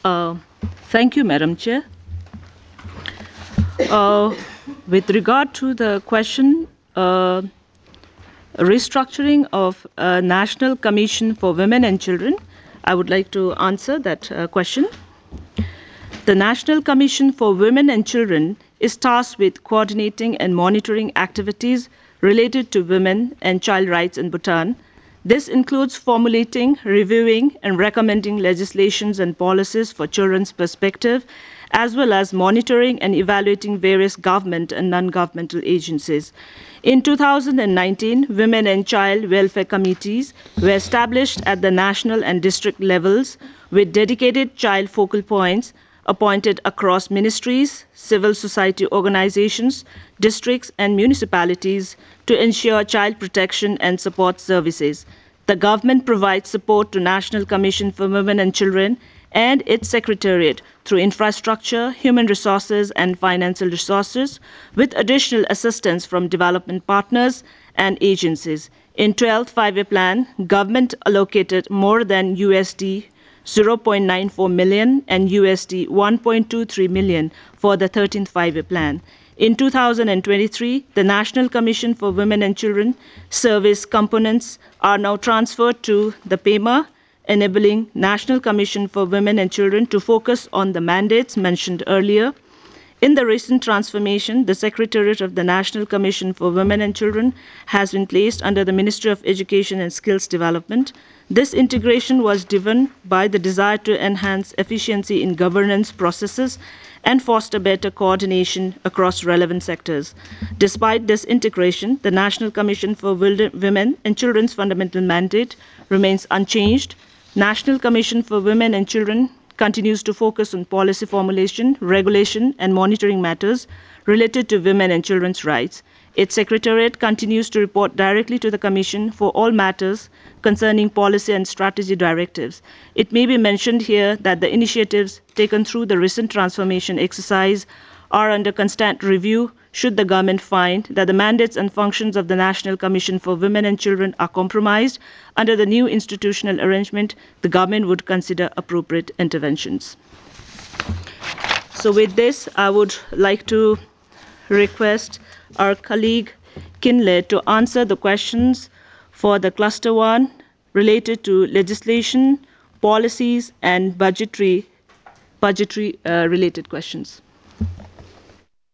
Uh, Thank you, Madam Chair. Uh, with regard to the question, restructuring of National Commission for Women and Children, I would like to answer that question. The National Commission for Women and Children is tasked with coordinating and monitoring activities related to women and child rights in Bhutan. This includes formulating, reviewing, and recommending legislations and policies for children's perspective, as well as monitoring and evaluating various government and non-governmental agencies. In 2019, Women and Child Welfare Committees were established at the national and district levels with dedicated child focal points appointed across ministries, civil society organizations, districts, and municipalities to ensure child protection and support services. The government provides support to National Commission for Women and Children and its secretariat through infrastructure, human resources, and financial resources, with additional assistance from development partners and agencies. In 12th Five-Year Plan, government allocated more than USD 0.94 million and USD 1.23 million for the 13th Five-Year Plan. In 2023, the National Commission for Women and Children service components are now transferred to the PEMA, enabling National Commission for Women and Children to focus on the mandates mentioned earlier. In the recent transformation, the Secretariat of the National Commission for Women and Children has been placed under the Ministry of Education and Skills Development. This integration was driven by the desire to enhance efficiency in governance processes and foster better coordination across relevant sectors. Despite this integration, the National Commission for Women and Children's fundamental mandate remains unchanged. National Commission for Women and Children continues to focus on policy formulation, regulation, and monitoring matters related to women and children's rights. Its secretariat continues to report directly to the Commission for all matters concerning policy and strategy directives. It may be mentioned here that the initiatives taken through the recent transformation exercise are under constant review should the government find that the mandates and functions of the National Commission for Women and Children are compromised. Under the new institutional arrangement, the government would consider appropriate interventions. So with this, I would like to request our colleague Kinley to answer the questions for the Cluster 1 related to legislation, policies, and budgetary related questions.